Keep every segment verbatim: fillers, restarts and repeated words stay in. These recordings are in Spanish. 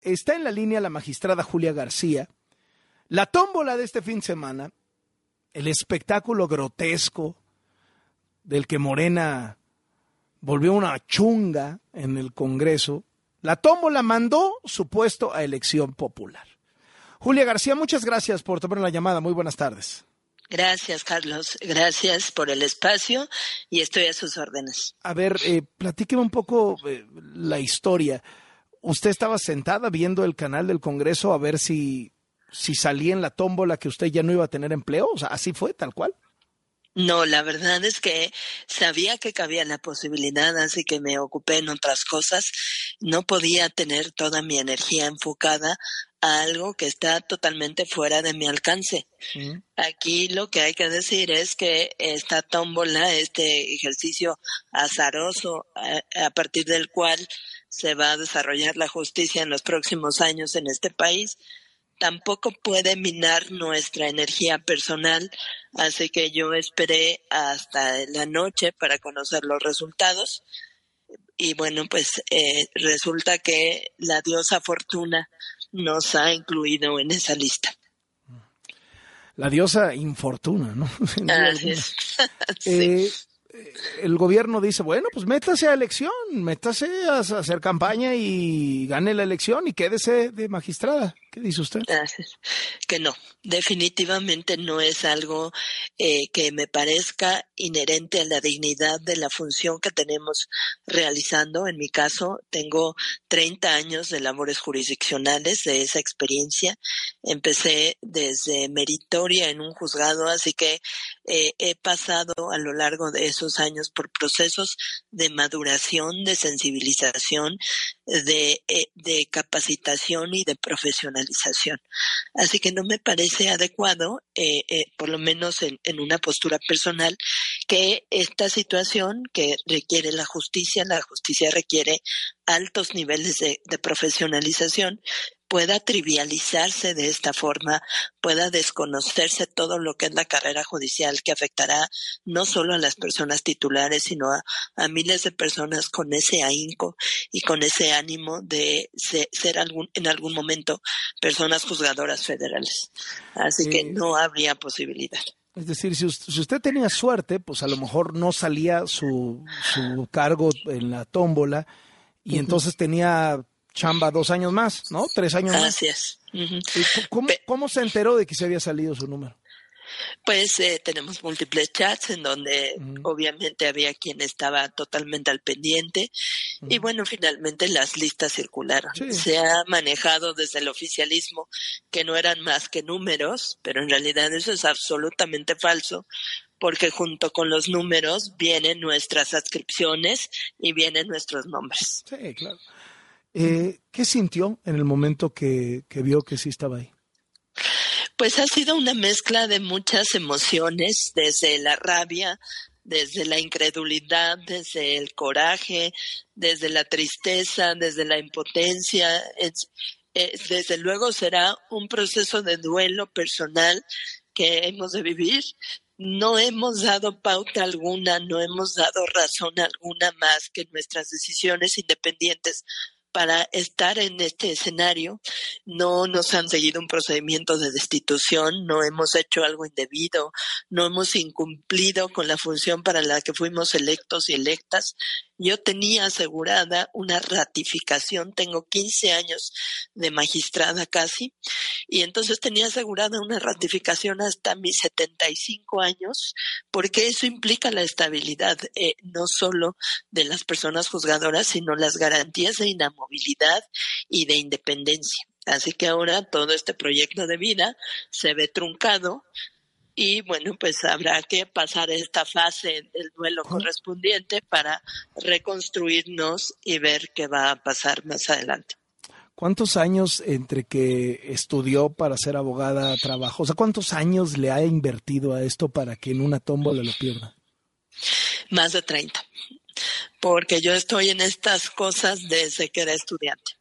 está en la línea la magistrada Julia García. La tómbola de este fin de semana, el espectáculo grotesco del que Morena volvió una chunga en el Congreso, la tómbola mandó su puesto a elección popular. Julia García, muchas gracias por tomar la llamada. Muy buenas tardes. Gracias, Carlos. Gracias por el espacio y estoy a sus órdenes. A ver, eh, platíqueme un poco eh, la historia. ¿Usted estaba sentada viendo el canal del Congreso a ver si, si salía en la tómbola que usted ya no iba a tener empleo? O sea, ¿así fue, tal cual? No, la verdad es que sabía que cabía la posibilidad, así que me ocupé en otras cosas. No podía tener toda mi energía enfocada a algo que está totalmente fuera de mi alcance. Mm. Aquí lo que hay que decir es que esta tómbola, este ejercicio azaroso a, a partir del cual se va a desarrollar la justicia en los próximos años en este país, tampoco puede minar nuestra energía personal, así que yo esperé hasta la noche para conocer los resultados y bueno, pues eh, resulta que la diosa Fortuna nos ha incluido en esa lista. La diosa infortuna, ¿no? Así es. Sí. Eh, el gobierno dice, bueno, pues métase a elección, métase a hacer campaña y gane la elección y quédese de magistrada. ¿Qué dice usted? Que no, definitivamente no es algo eh, que me parezca inherente a la dignidad de la función que tenemos realizando. En mi caso, tengo treinta años de labores jurisdiccionales, de esa experiencia. Empecé desde meritoria en un juzgado, así que eh, he pasado a lo largo de esos años por procesos de maduración, de sensibilización, de, eh, de capacitación y de profesionalización. Así que no me parece adecuado, eh, eh, por lo menos en, en una postura personal, que esta situación que requiere la justicia, la justicia requiere altos niveles de, de profesionalización, pueda trivializarse de esta forma, pueda desconocerse todo lo que es la carrera judicial que afectará no solo a las personas titulares, sino a, a miles de personas con ese ahínco y con ese ánimo de ser, ser algún, en algún momento personas juzgadoras federales. Así eh, que no habría posibilidad. Es decir, si usted, si usted tenía suerte, pues a lo mejor no salía su, su cargo en la tómbola y uh-huh. entonces tenía chamba dos años más, ¿no? Tres años más. Así es. Uh-huh. ¿Cómo, ¿Cómo se enteró de que se había salido su número? Pues eh, tenemos múltiples chats en donde uh-huh. obviamente había quien estaba totalmente al pendiente uh-huh. y bueno, finalmente las listas circularon. Sí. Se ha manejado desde el oficialismo que no eran más que números, pero en realidad eso es absolutamente falso, porque junto con los números vienen nuestras adscripciones y vienen nuestros nombres. Sí, claro. Eh, ¿Qué sintió en el momento que, que vio que sí estaba ahí? Pues ha sido una mezcla de muchas emociones, desde la rabia, desde la incredulidad, desde el coraje, desde la tristeza, desde la impotencia. Es, es, desde luego será un proceso de duelo personal que hemos de vivir. No hemos dado pauta alguna, no hemos dado razón alguna más que nuestras decisiones independientes para estar en este escenario. No nos han seguido un procedimiento de destitución, no hemos hecho algo indebido, no hemos incumplido con la función para la que fuimos electos y electas. Yo tenía asegurada una ratificación, tengo quince años de magistrada casi, y entonces tenía asegurada una ratificación hasta mis setenta y cinco años, porque eso implica la estabilidad, eh, no solo de las personas juzgadoras, sino las garantías de inamovilidad y de independencia. Así que ahora todo este proyecto de vida se ve truncado. Y bueno, pues habrá que pasar esta fase del duelo ¿Cómo? correspondiente para reconstruirnos y ver qué va a pasar más adelante. ¿Cuántos años entre que estudió para ser abogada trabajó? O sea, ¿cuántos años le ha invertido a esto para que en una tómbola lo pierda? Más de treinta, porque yo estoy en estas cosas desde que era estudiante.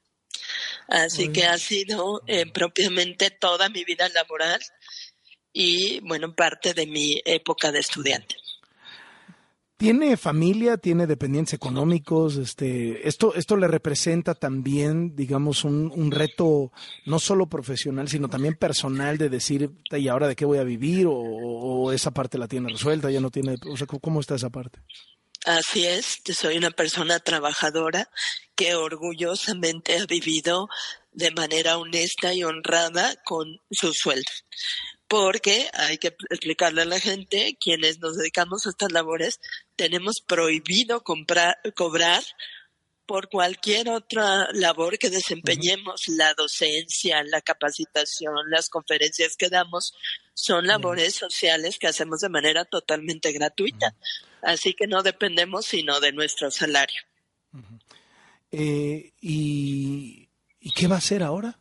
Así Ay. que ha sido eh, propiamente toda mi vida laboral y, bueno, parte de mi época de estudiante. ¿Tiene familia, tiene dependientes económicos? Este, esto, esto le representa también, digamos, un, un reto no solo profesional, sino también personal de decir, ¿y ahora de qué voy a vivir? O, o esa parte la tiene resuelta, ya no tiene, o sea, ¿cómo está esa parte? Así es, yo soy una persona trabajadora que orgullosamente ha vivido de manera honesta y honrada con su sueldo. Porque hay que explicarle a la gente, quienes nos dedicamos a estas labores, tenemos prohibido comprar, cobrar por cualquier otra labor que desempeñemos. Uh-huh. La docencia, la capacitación, las conferencias que damos, son labores uh-huh. sociales que hacemos de manera totalmente gratuita. Uh-huh. Así que no dependemos sino de nuestro salario. Uh-huh. Eh, ¿y, ¿Y qué va a hacer ahora?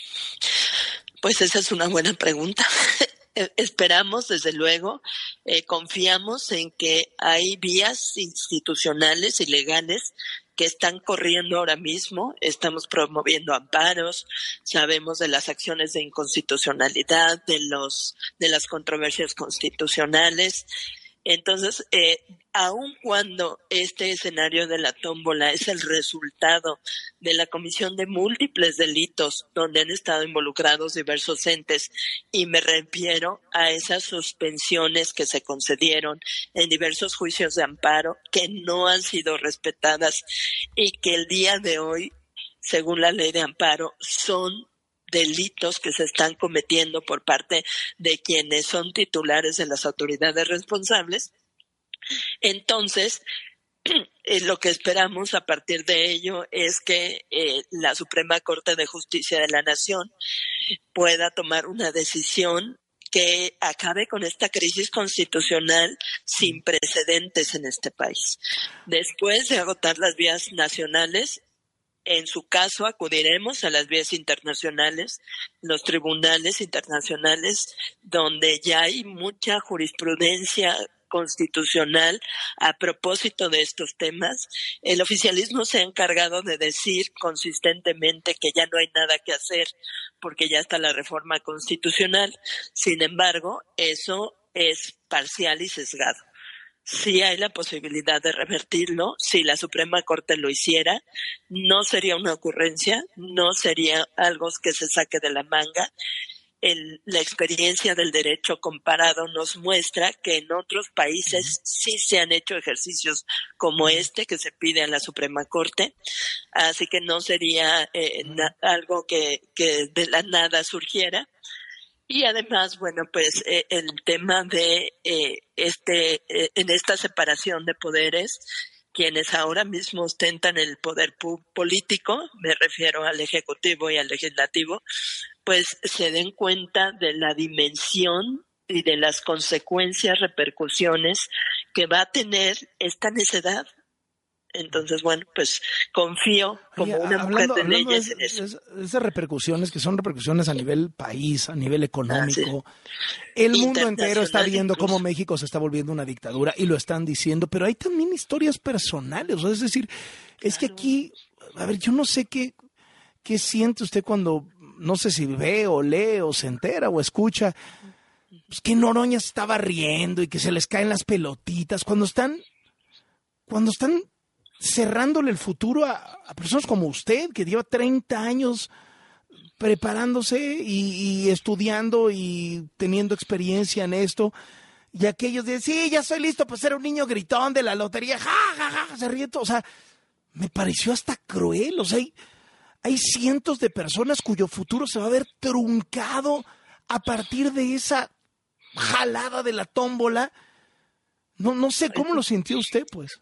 Pues esa es una buena pregunta. Esperamos, desde luego, eh, confiamos en que hay vías institucionales y legales que están corriendo ahora mismo. Estamos promoviendo amparos, sabemos de las acciones de inconstitucionalidad, de los de las controversias constitucionales. Entonces, eh, aun cuando este escenario de la tómbola es el resultado de la comisión de múltiples delitos donde han estado involucrados diversos entes, y me refiero a esas suspensiones que se concedieron en diversos juicios de amparo que no han sido respetadas y que el día de hoy, según la ley de amparo, son delitos que se están cometiendo por parte de quienes son titulares de las autoridades responsables. Entonces, eh, lo que esperamos a partir de ello es que eh, la Suprema Corte de Justicia de la Nación pueda tomar una decisión que acabe con esta crisis constitucional sin precedentes en este país. Después de agotar las vías nacionales, en su caso, acudiremos a las vías internacionales, los tribunales internacionales, donde ya hay mucha jurisprudencia constitucional a propósito de estos temas. El oficialismo se ha encargado de decir consistentemente que ya no hay nada que hacer porque ya está la reforma constitucional. Sin embargo, eso es parcial y sesgado. Sí hay la posibilidad de revertirlo. Si la Suprema Corte lo hiciera, no sería una ocurrencia, no sería algo que se saque de la manga. El, la experiencia del derecho comparado nos muestra que en otros países sí se han hecho ejercicios como este que se pide a la Suprema Corte, así que no sería eh, na, algo que, que de la nada surgiera. Y además, bueno, pues eh, el tema de eh, este eh, en esta separación de poderes, quienes ahora mismo ostentan el poder pu- político, me refiero al Ejecutivo y al Legislativo, pues se den cuenta de la dimensión y de las consecuencias, repercusiones que va a tener esta necedad. Entonces, bueno, pues confío como Oye, una hablando, mujer de hablando leyes de, en eso. de esas repercusiones que son repercusiones a nivel país, a nivel económico. Ah, sí. El mundo entero está viendo incluso cómo México se está volviendo una dictadura y lo están diciendo, pero hay también historias personales. O sea, es decir, claro. Es que aquí, a ver, yo no sé qué, qué siente usted cuando, no sé si ve o lee o se entera o escucha, pues que Noroña se estaba riendo y que se les caen las pelotitas cuando están, cuando están cerrándole el futuro a, a personas como usted, que lleva treinta años preparándose y, y estudiando y teniendo experiencia en esto, y aquellos de, sí, ya soy listo para ser un niño gritón de la lotería, ja, ja, ja, se ríe todo. O sea, me pareció hasta cruel. O sea, hay, hay cientos de personas cuyo futuro se va a ver truncado a partir de esa jalada de la tómbola. No, no sé, ¿cómo lo sintió usted, pues?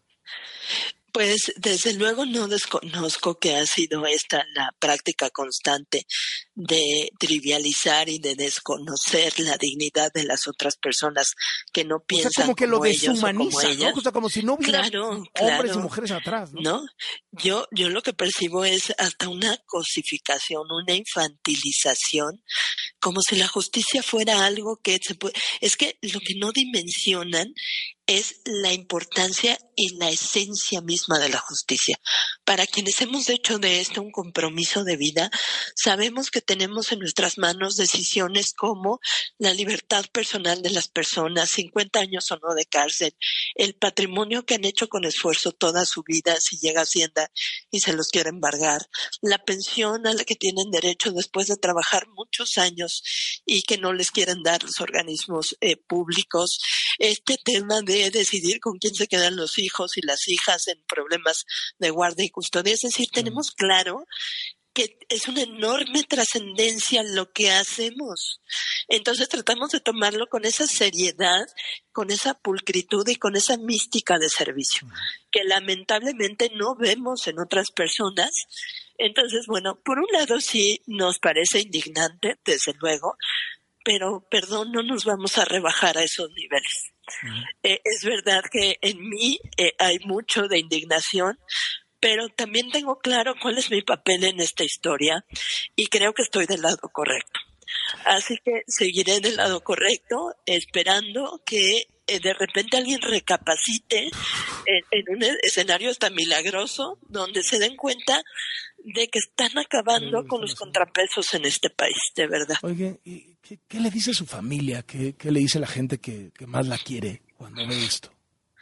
Pues desde luego no desconozco que ha sido esta la práctica constante de trivializar y de desconocer la dignidad de las otras personas que no piensan, o sea, como que como lo deshumaniza, ellos o como ellas. ¿No? O sea, como si no hubiera claro, hombres claro, y mujeres atrás, ¿no? ¿no? Yo, yo lo que percibo es hasta una cosificación, una infantilización, como si la justicia fuera algo que se puede... Es que lo que no dimensionan es la importancia y la esencia misma de la justicia. Para quienes hemos hecho de esto un compromiso de vida, sabemos que tenemos en nuestras manos decisiones como la libertad personal de las personas, cincuenta años o no de cárcel, el patrimonio que han hecho con esfuerzo toda su vida si llega a Hacienda y se los quiere embargar, la pensión a la que tienen derecho después de trabajar muchos años y que no les quieren dar los organismos eh, públicos, este tema de decidir con quién se quedan los hijos y las hijas en problemas de guardia y custodia. Es decir, tenemos claro que es una enorme trascendencia lo que hacemos. Entonces tratamos de tomarlo con esa seriedad, con esa pulcritud y con esa mística de servicio, que lamentablemente no vemos en otras personas. Entonces, bueno, por un lado sí nos parece indignante, desde luego, pero perdón, no nos vamos a rebajar a esos niveles. Uh-huh. Eh, es verdad que en mí eh, hay mucho de indignación, pero también tengo claro cuál es mi papel en esta historia y creo que estoy del lado correcto. Así que seguiré del lado correcto, esperando que eh, de repente alguien recapacite en, en un escenario hasta milagroso, donde se den cuenta de que están acabando con los contrapesos en este país, de verdad. Oye, ¿y qué, qué le dice a su familia? ¿Qué, qué le dice a la gente que, que más la quiere cuando ve esto?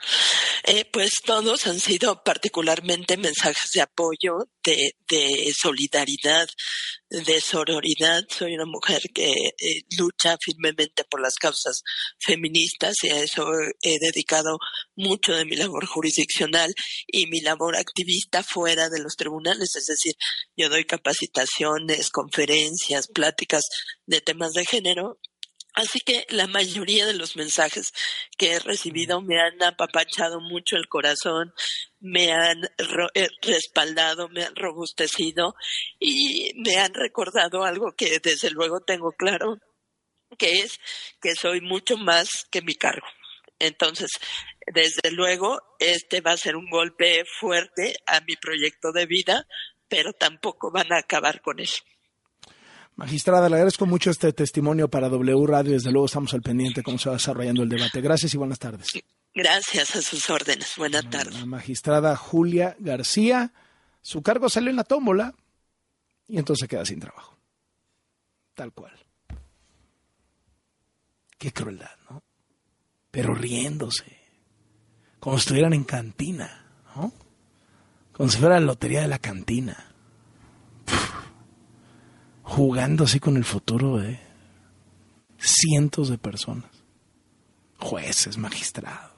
Eh, pues todos han sido particularmente mensajes de apoyo, de, de solidaridad, de sororidad. Soy una mujer que eh, lucha firmemente por las causas feministas y a eso he dedicado mucho de mi labor jurisdiccional y mi labor activista fuera de los tribunales. Es decir, yo doy capacitaciones, conferencias, pláticas de temas de género. Así que la mayoría de los mensajes que he recibido me han apapachado mucho el corazón, me han ro- eh, respaldado, me han robustecido y me han recordado algo que desde luego tengo claro, que es que soy mucho más que mi cargo. Entonces, desde luego, este va a ser un golpe fuerte a mi proyecto de vida, pero tampoco van a acabar con él. Magistrada, le agradezco mucho este testimonio para W Radio. Desde luego estamos al pendiente de cómo se va desarrollando el debate. Gracias y buenas tardes. Gracias, a sus órdenes. Buenas tardes. La magistrada Julia García, su cargo salió en la tómbola y entonces se queda sin trabajo. Tal cual. Qué crueldad, ¿no? Pero riéndose. Como si estuvieran en cantina, ¿no? Como si fuera la lotería de la cantina. Jugando así con el futuro de cientos de personas, jueces, magistrados.